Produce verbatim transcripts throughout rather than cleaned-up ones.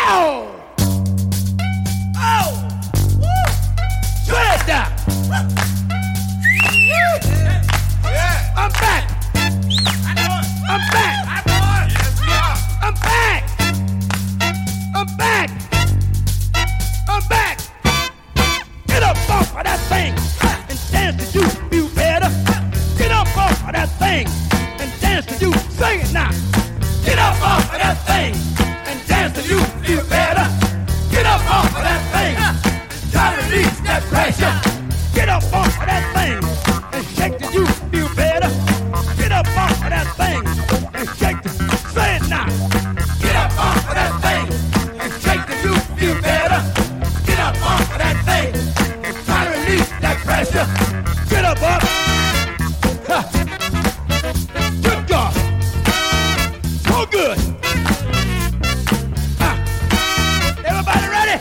Ow! Oh! Woo! Shut it down! Yeah. I'm back! I know it! I'm back! I know it! Yes, we are! I'm back! I'm back! I'm back! Get up off of that thing and dance to you feel better. Get up off of that thing and dance to you. Sing it now! Get up off of that thing and dance till you feel better. Get up off of that thing, try to release that pressure. Get up off of that thing and shake till you feel better. Get up off of that thing and shake till, say it now. Get up off of that thing and shake till you feel better. Get up off of that thing and try to release that pressure. Get up up. Ha. Good God. So good. Uh, everybody ready?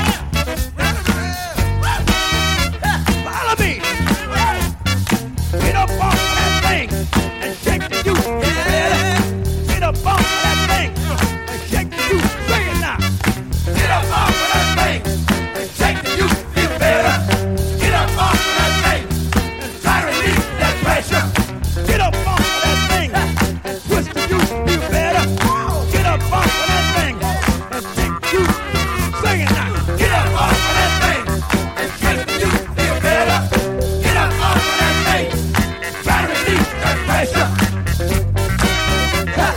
Follow me. Get up off of that thing and shake the you. Get up off of that thing and shake the you. Sing it now. Get up off of that thing and shake the you. Feel better. Get up off of that thing and try to release that pressure. Get up off of that thing and twist the you. Feel better. Get up off of that thing and shake you. Sing it now. Get up off of that thing and shake you. Feel better. Get up off of that thing and try to release that pressure. Ha.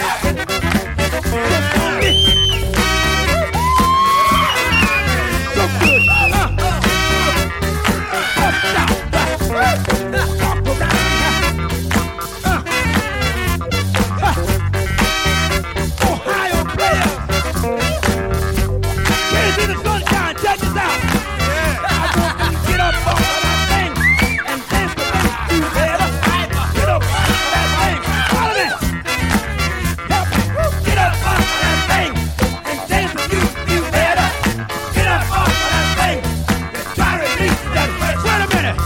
So good. Uh. Up, down, back. Walk around. Uh. Ha. Ohio players. Kids in the sunshine, check this out. I want you to get up off of that thing and dance to make you better. Get up off of that thing. Follow me. Help me. Get up off of that thing and dance to you feel better. Get up off of that thing and try to release that pressure. Wait a minute.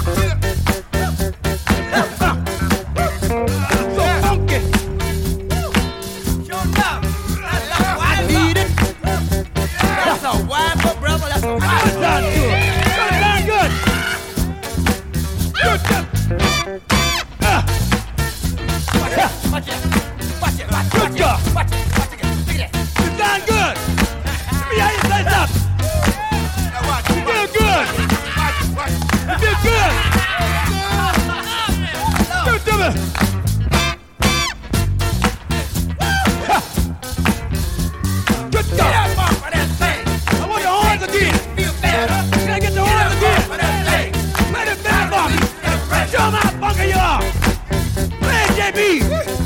Uh, uh. So funky. I need it. That's a wiper, brother. That's a That wiper. sounds good. That sounds good. Good job. Uh, Watch it. Watch it. Watch it. Watch Good it. job. Watch it. Watch it. Look at that. you sound good. Let me hear you say something. You feel good. You feel good. Do it to me. Ha. Good Get job. up off of that thing. I want your horns again. Feel better. Can I get the Get horns up off again? of that thing. Play the band for me. Release that pressure. Show 'em how funky you are. Play it, J B.